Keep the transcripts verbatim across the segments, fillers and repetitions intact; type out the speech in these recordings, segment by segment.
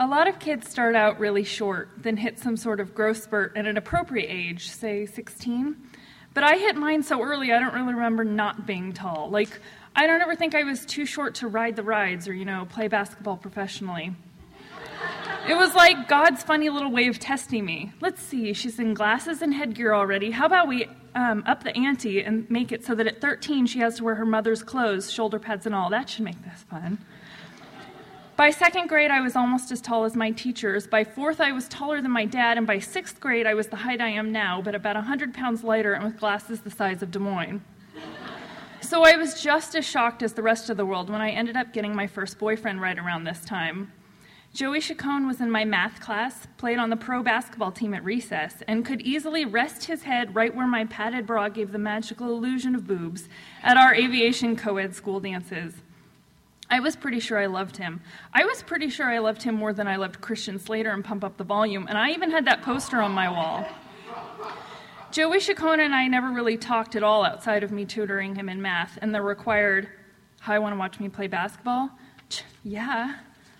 A lot of kids start out really short, then hit some sort of growth spurt at an appropriate age, say sixteen. But I hit mine so early, I don't really remember not being tall. Like, I don't ever think I was too short to ride the rides or, you know, play basketball professionally. It was like God's funny little way of testing me. Let's see, she's in glasses and headgear already. How about we um, up the ante and make it so that at thirteen she has to wear her mother's clothes, shoulder pads and all. That should make this fun. By second grade, I was almost as tall as my teachers. By fourth, I was taller than my dad. And by sixth grade, I was the height I am now, but about one hundred pounds lighter and with glasses the size of Des Moines. So I was just as shocked as the rest of the world when I ended up getting my first boyfriend right around this time. Joey Chacon was in my math class, played on the pro basketball team at recess, and could easily rest his head right where my padded bra gave the magical illusion of boobs at our aviation co-ed school dances. I was pretty sure I loved him. I was pretty sure I loved him more than I loved Christian Slater and Pump Up the Volume, and I even had that poster on my wall. Joey Chacon and I never really talked at all outside of me tutoring him in math, and the required, "Hi, want to watch me play basketball?" Ch- yeah.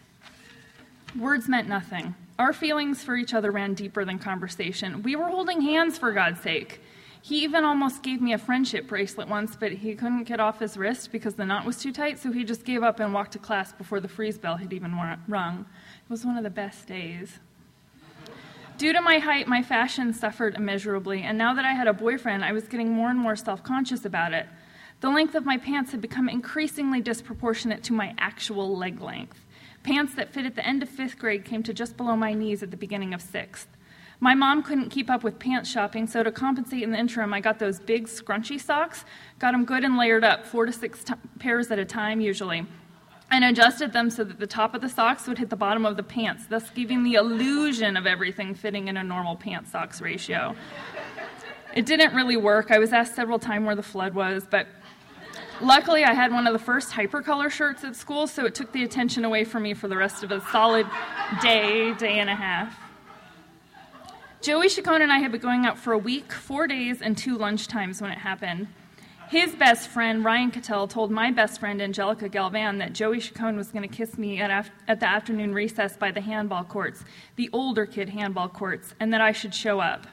Words meant nothing. Our feelings for each other ran deeper than conversation. We were holding hands, for God's sake. He even almost gave me a friendship bracelet once, but he couldn't get off his wrist because the knot was too tight, so he just gave up and walked to class before the freeze bell had even rung. It was one of the best days. Due to my height, my fashion suffered immeasurably, and now that I had a boyfriend, I was getting more and more self-conscious about it. The length of my pants had become increasingly disproportionate to my actual leg length. Pants that fit at the end of fifth grade came to just below my knees at the beginning of sixth. My mom couldn't keep up with pants shopping, so to compensate in the interim, I got those big scrunchy socks, got them good and layered up, four to six t- pairs at a time usually, and adjusted them so that the top of the socks would hit the bottom of the pants, thus giving the illusion of everything fitting in a normal pants-socks ratio. It didn't really work. I was asked several times where the flood was, but luckily I had one of the first hypercolor shirts at school, so it took the attention away from me for the rest of a solid day, day and a half. Joey Chacon and I had been going out for a week, four days, and two lunchtimes when it happened. His best friend, Ryan Cattell, told my best friend, Angelica Galvan, that Joey Chacon was going to kiss me at, af- at the afternoon recess by the handball courts, the older kid handball courts, and that I should show up.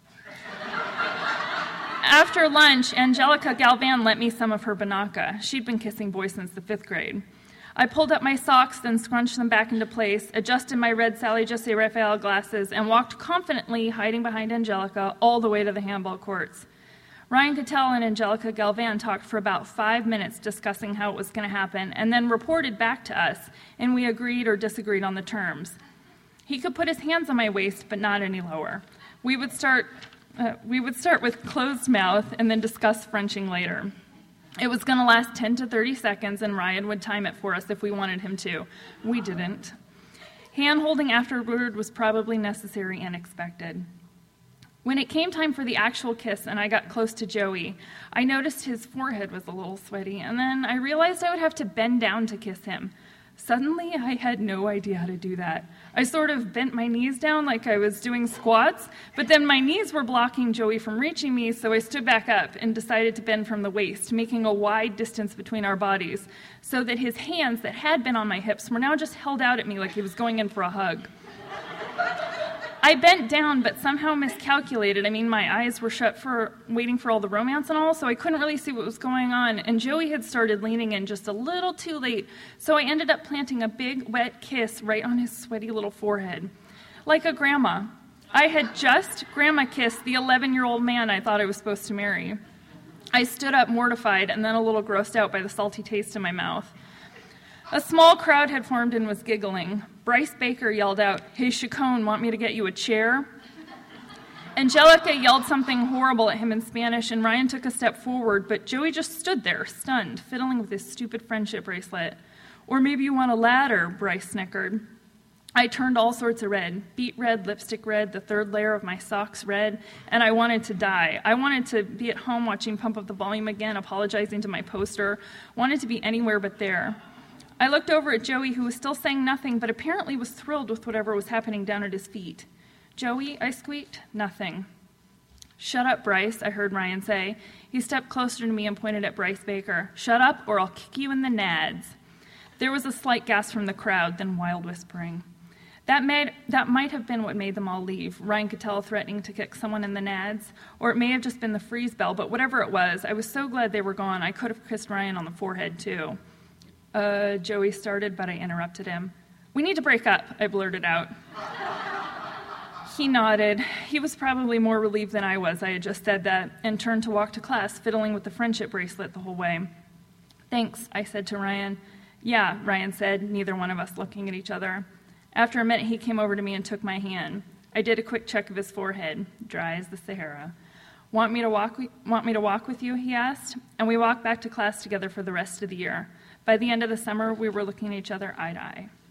After lunch, Angelica Galvan lent me some of her Banaka. She'd been kissing boys since the fifth grade. I pulled up my socks, then scrunched them back into place, adjusted my red Sally Jose Raphael glasses, and walked confidently, hiding behind Angelica, all the way to the handball courts. Ryan Cattell and Angelica Galvan talked for about five minutes discussing how it was going to happen, and then reported back to us, and we agreed or disagreed on the terms. He could put his hands on my waist, but not any lower. We would start, uh, we would start with closed mouth and then discuss Frenching later. It was going to last ten to thirty seconds, and Ryan would time it for us if we wanted him to. We didn't. Hand-holding afterward was probably necessary and expected. When it came time for the actual kiss and I got close to Joey, I noticed his forehead was a little sweaty, and then I realized I would have to bend down to kiss him. Suddenly, I had no idea how to do that. I sort of bent my knees down like I was doing squats, but then my knees were blocking Joey from reaching me, so I stood back up and decided to bend from the waist, making a wide distance between our bodies, so that his hands that had been on my hips were now just held out at me like he was going in for a hug. I bent down, but somehow miscalculated. I mean, my eyes were shut for waiting for all the romance and all, so I couldn't really see what was going on, and Joey had started leaning in just a little too late, so I ended up planting a big, wet kiss right on his sweaty little forehead. Like a grandma. I had just grandma kissed the eleven-year-old man I thought I was supposed to marry. I stood up mortified and then a little grossed out by the salty taste in my mouth. A small crowd had formed and was giggling. Bryce Baker yelled out, "Hey, Chacon, want me to get you a chair?" Angelica yelled something horrible at him in Spanish, and Ryan took a step forward, but Joey just stood there, stunned, fiddling with his stupid friendship bracelet. "Or maybe you want a ladder," Bryce snickered. I turned all sorts of red, beet red, lipstick red, the third layer of my socks red, and I wanted to die. I wanted to be at home watching Pump Up the Volume again, apologizing to my poster, wanted to be anywhere but there. I looked over at Joey, who was still saying nothing, but apparently was thrilled with whatever was happening down at his feet. "Joey," I squeaked. "Nothing." "Shut up, Bryce," I heard Ryan say. He stepped closer to me and pointed at Bryce Baker. "Shut up, or I'll kick you in the nads." There was a slight gasp from the crowd, then wild whispering. That, made, that might have been what made them all leave. Ryan could tell threatening to kick someone in the nads, or it may have just been the freeze bell, but whatever it was, I was so glad they were gone. I could have kissed Ryan on the forehead, too. Uh, Joey started, but I interrupted him. We need to break up, I blurted out. He nodded. He was probably more relieved than I was I had just said that, and turned to walk to class, fiddling with the friendship bracelet the whole way. Thanks, I said to Ryan. Yeah, Ryan said, neither one of us looking at each other. After a minute, he came over to me and took my hand. I did a quick check of his forehead, dry as the Sahara. Want me to walk, want me to walk with you, he asked, and we walked back to class together for the rest of the year. By the end of the summer, we were looking at each other eye to eye.